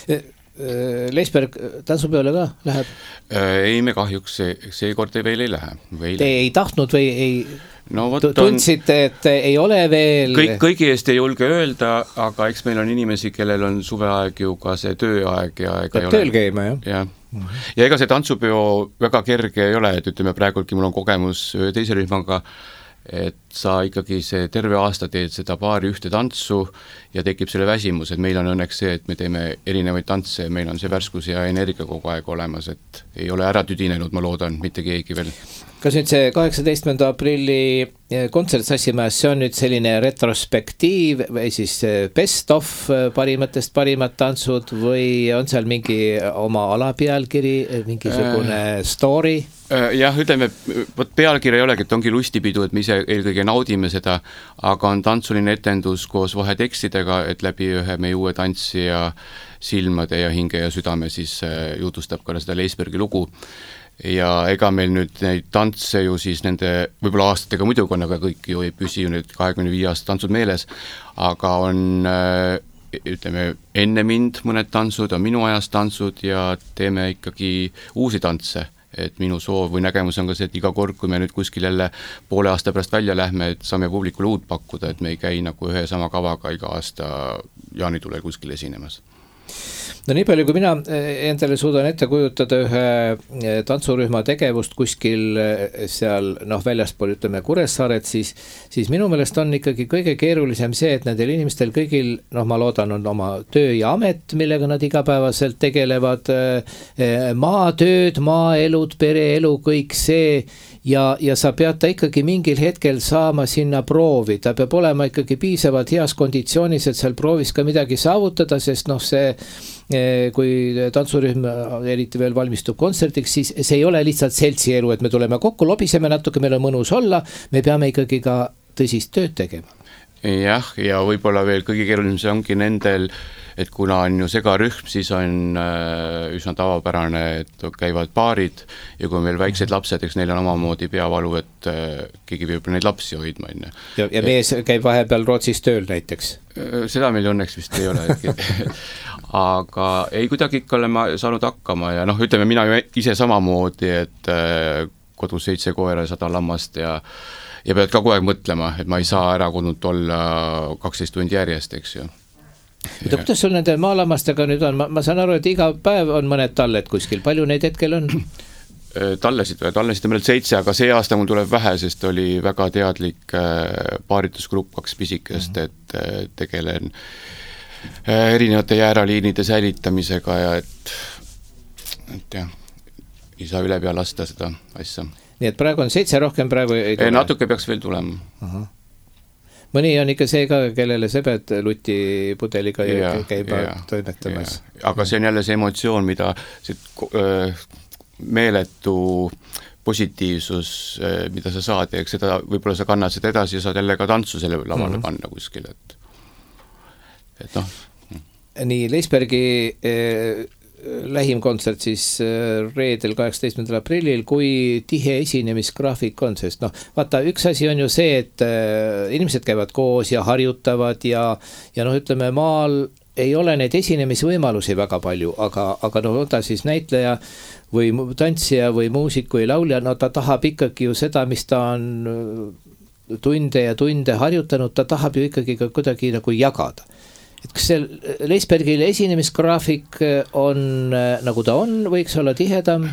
Leisberg tantsupeole ka läheb? Ei, me kahjuks see, seekord veel ei lähe. Või Te ei tahtnud või ei no, tundsite, et ei ole veel? Kõik, kõigi eest ei julge öelda, aga eks meil on inimesi, kellel on suveaeg ju ka see tööaeg ja ega Peab ei tööl käima, jah? jah. Ja ega see tantsupeo väga kerge ei ole, et ütleme praegultki mul on kogemus teise rühmaga, et sa ikkagi see terve aasta teed seda paari ühte tantsu ja tekib selle väsimus, et meil on õnneks see, et me teeme erinevaid tantse, meil on see värskus ja energia kogu aeg olemas, et ei ole ära tüdinenud, ma loodan, mitte keegi veel. Kas nüüd see kaheksateistkümnenda aprilli kontsert Sassimäes, see on nüüd selline retrospektiiv või siis best of parimatest parimad tantsud või on seal mingi oma alapealkiri, mingisugune äh, story? Jah, ütleme, pealkiri ei olegi, et ongi lustipidu, et me ise eelkõige ja naudime seda, aga on tantsuline etendus koos vahetekstidega, et läbi ühe meie uue tantsija silmade ja hinge ja südame siis jutustab ka seda Leisbergi lugu. Ja ega meil nüüd neid tantse ju siis nende, võib-olla aastatega muidugi on, aga kõik ju ei püsi ju nüüd kahekümne viie aasta tantsud meeles, aga on, ütleme, enne mind mõned tantsud, on minu ajast tantsud ja teeme ikkagi uusi tantse. Et minu soov või nägemus on ka see, et iga kord, kui me nüüd kuskil jälle poole aasta pärast välja lähme, et saame publikule uut pakkuda, et me ei käi nagu ühe sama kavaga iga aasta jaanitulel kuskil esinemas. No nii palju, kui mina endale suudan ette kujutada ühe tantsurühma tegevust kuskil seal noh, väljaspool ütleme Kuressaaret, siis, siis minu meelest on ikkagi kõige keerulisem see, et nendel inimestel kõigil, noh ma loodan, on oma töö ja amet, millega nad igapäevaselt tegelevad, maatööd, maaelud, pereelu, kõik see ja, ja sa pead ta ikkagi mingil hetkel saama sinna proovi, ta peab olema ikkagi piisavalt heas konditsioonis, et seal proovis ka midagi saavutada, sest noh, see kui tantsurühm eriti veel valmistub kontserdiks, siis see ei ole lihtsalt seltsielu, et me tuleme kokku, lobiseme natuke, meil on mõnus olla, me peame ikkagi ka tõsist tööd tegema. Jah, ja võib-olla veel kõige keerulisem see ongi nendel, et kuna on ju segarühm, siis on üsna tavapärane, et käivad paarid ja kui meil väiksed lapsed, eks neil on omamoodi peavalu, et keegi peab neid lapsi hoidma. Ja, ja mees käib vahepeal Rootsis tööl näiteks? Seda meil õnneks vist ei ole. Aga ei kuidagi ikka olema saanud hakkama ja noh, ütleme mina ise samamoodi, et kodus seitse koera ja sada lammast ja ja pead ka kogu aeg mõtlema, et ma ei saa ära kodnud olla kaksteist tundi järjest, eks ju. Mida, kuidas sul nende maalammastega nüüd on? Ma, ma saan aru, et iga päev on mõned talled kuskil. Palju neid hetkel on? Tallesid või? Tallesid on meil seitse, aga see aasta mul tuleb vähe, sest oli väga teadlik paaritusgrupp, kaks pisikest, et tegelen erinevate jääraliinide säilitamisega ja et, et jah, ei saa üle pea lasta seda asja. Nii et praegu on seitse, rohkem praegu ei tule? Natuke peaks veel tulema. Aha. Mõni on ikka see ka, kellele sebed lutipudeliga ja, käiba ja, toimetamas. Ja. Aga see on jälle see emotsioon, mida see meeletu positiivsus, mida sa saad, eks seda, võib-olla sa kannad seda edasi ja saad jälle ka tantsu selle lavale mm-hmm. panna kuskil, et, et noh. Nii, Leisbergi eh, lähim kontsert siis reedel kaheksateistkümnendal aprillil, kui tihe esinemisgraafik on, sest noh, vaata, üks asi on ju see, et inimesed käivad koos ja harjutavad ja, ja noh, ütleme, maal ei ole neid esinemisvõimalusi väga palju, aga, aga no ta siis näitleja või tantsija või muusik või laulja, no ta tahab ikkagi ju seda, mis ta on tunde ja tunde harjutanud, ta tahab ju ikkagi ka kuidagi nagu jagada. Et kas see Leisbergil esinemisgraafik on nagu ta on, võiks olla tihedam?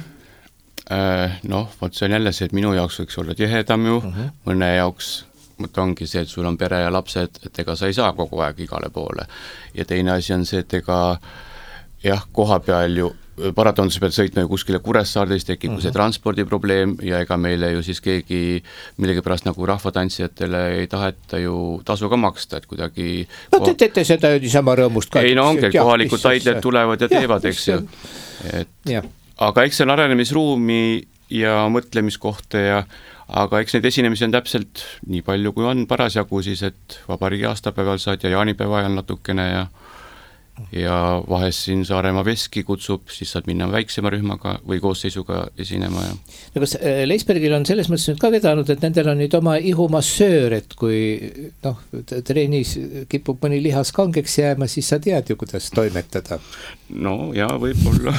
Noh, võt see on jälle see, et minu jaoks võiks olla tihedam ju, uh-huh. mõne jaoks mõt ongi see, et sul on pere ja lapsed, et ega sa ei saa kogu aeg igale poole. Ja teine asi on see, et ega jah, koha peal ju paratondus pead sõitma ju kuskile Kuressaardes, tekib uh-huh. see transpordiprobleem ja ega meile ju siis keegi millegi pärast nagu rahvatantsijatele ei taheta ju tasu ka maksta, et kuidagi no te teete seda ju niisama rõõmust ka. Ei no ongi, kohalikud taidled tulevad ja teevad, eks ju. Et, aga eks see on arenemisruumi ja mõtlemiskohta ja aga eks neid esinemisi on täpselt nii palju, kui on parasjagu siis, et vabariigi aastapäeval saad ja jaanipäeva ajal natukene ja ja vahest siin Saaremaa Veski kutsub, siis saad minna väiksema rühmaga või koosseisuga esinema. Ja. No kas Leisbergil on selles mõttes nüüd ka vedanud, et nendel on nüüd oma ihumassöör, et kui noh, treenis kipub mõni lihas kangeks jääma, siis sa tead ju, kuidas toimetada. No ja võib-olla.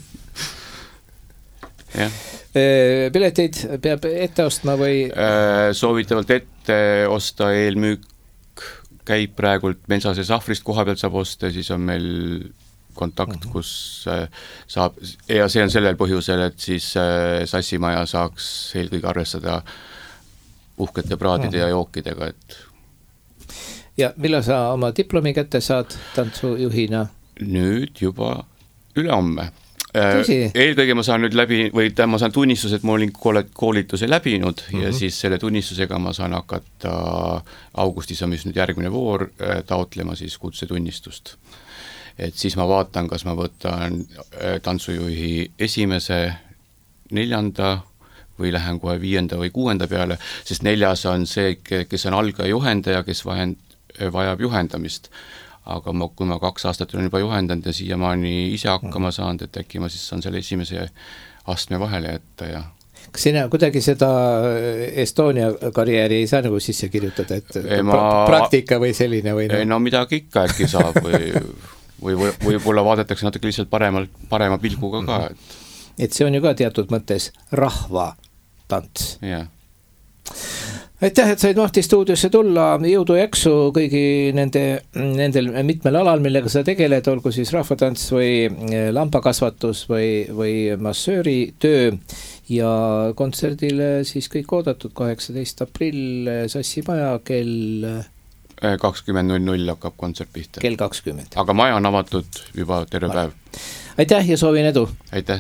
Ja. Pileteid peab ette ostma või? Soovitavalt ette osta, eelmüük käib praegult Mensase Sahvrist koha pealt saab osta, siis on meil kontakt, uh-huh. kus saab, ja see on sellel põhjusel, et siis Sassimaja saaks eelkõige arvestada uhkete praadide uh-huh. ja jookidega. Et... Ja millal sa oma diplomi kätte saad tantsujuhina? Nüüd juba ülehomme. Eelkõige ma saan nüüd läbi, või ma saan tunnistus, et ma olin koolituse läbinud mm-hmm. ja siis selle tunnistusega ma saan hakata augustis on mis nüüd järgmine voor taotlema siis kutsetunnistust. Et siis ma vaatan, kas ma võtan tantsujuhi esimese, neljanda või lähen kohe viienda või kuuenda peale, sest neljas on see, kes on algaja juhendaja, kes vahend, vajab juhendamist. Aga ma, kui ma kaks aastat olen juba juhendanud ja siiamaani ise hakkama saanud, et äkki ma siis saan selle esimese astme vahele jätta ja kas sina kuidagi seda Estonia karjääri ei saa nagu sisse kirjutada, et ei, ma... praktika või selline või no, no midagi ikka äkki saab või, või, või võib-olla vaadatakse natuke lihtsalt paremalt, parema pilguga ka. Et, et see on ju ka teatud mõttes rahvatants. jah. Aitäh, et said Mahti stuudiosse tulla, jõudu jaksu kõigi nende, nendel mitmel alal, millega sa tegeled, olgu siis rahvatants või lambakasvatus või, või massööri töö ja kontserdile siis kõik oodatud kaheksateist aprill Sassi maja kell kakskümmend null null hakkab kontsert pihta. kell kakskümmend. Aga maja on avatud juba terve päev. Aitäh ja soovin edu! Aitäh!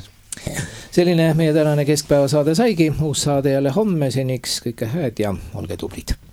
Selline meie tänane keskpäeva saade saigi, uus saade jälle homme, seniks kõike hääd ja olge tublid!